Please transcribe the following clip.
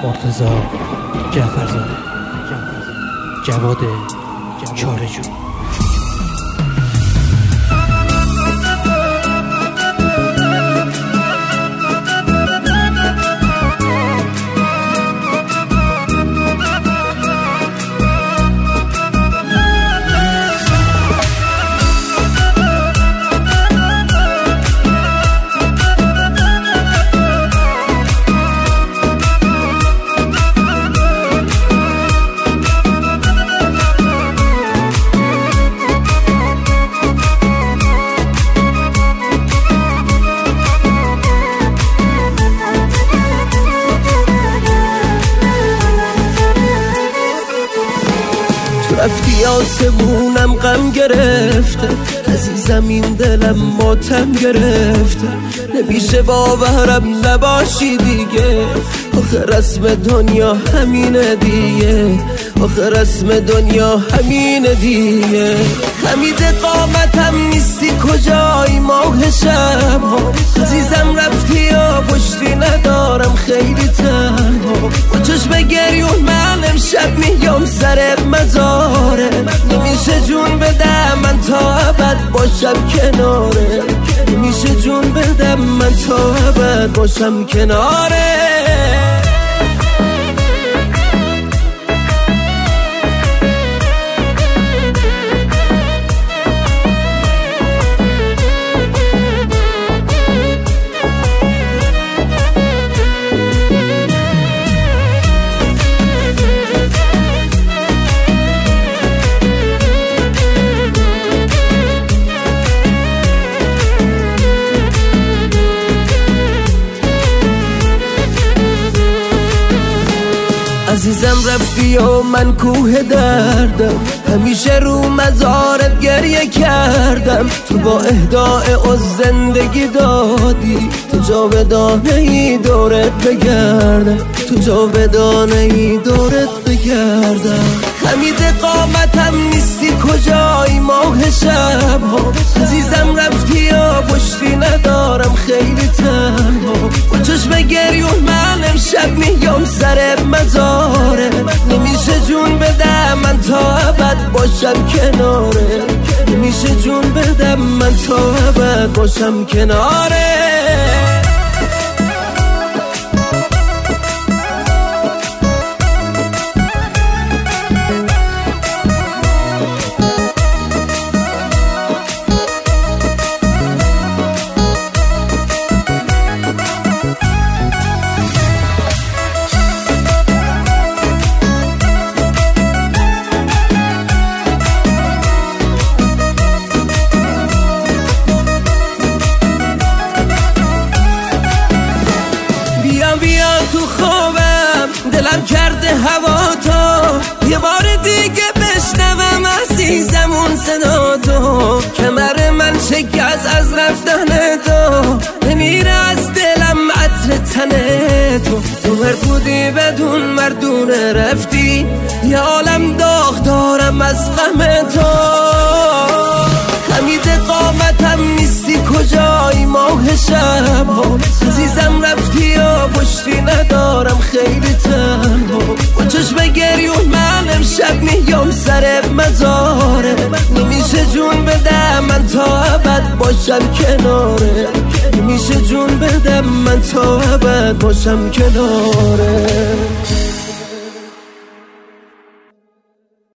مرتضی جعفرزاده، جواد چاره‌جو. رفتی آسمونم غم گرفته، عزیزم این دلم ماتم گرفته. نمیشه باورم نباشی دیگه، آخه رسم دنیا همینه دیگه، آخه رسم دنیا همینه دیگه. خمید قامتم نیستی کجایی ماه شب ها، عزیزم رفتی و پشتی ندارم خیلی تنها. با چشم گریون من امشب میام سر مزاره، نمیشه جون بدم من تا ابد باشم کناره، نمیشه جون بدم من تا ابد باشم کناره. عزیزم رفتی و من کوه دردم، همیشه رو مزارت گریه کردم. تو با اهداء از زندگی دادی، تو جاودانه ای دورت بگردم، تو جاودانه ای دورت بگردم. خمید قامتم نیستی کجایی ماه شب ها، عزیزم رفتی و پشتی ندارم خیلی تنها. با چشم گریون من امشب میام سر مزاره، نمیشه جون بدم من تا ابد باشم کناره، نمیشه جون بدم من تا ابد باشم کناره. بیا تو خوابم دلم کرده هوا تو، یه بار دیگه بشنوم عزیزم اون صدا تو. کمر من شکست از رفتن تو، نمیره از دلم عطر تن تو. تو بودی بدون مردونه رفتی، یه عالم داغ دارم از غم تو. خمید قامتم نیستی کجایی ماه شب ها، عزیزم رفتی و پشتی ندارم خیلی تنها. با چشم گریون من امشب میام سر مزاره، نمیشه جون بدم من تا ابد باشم کناره، نمیشه جون بدم من تا ابد باشم کناره.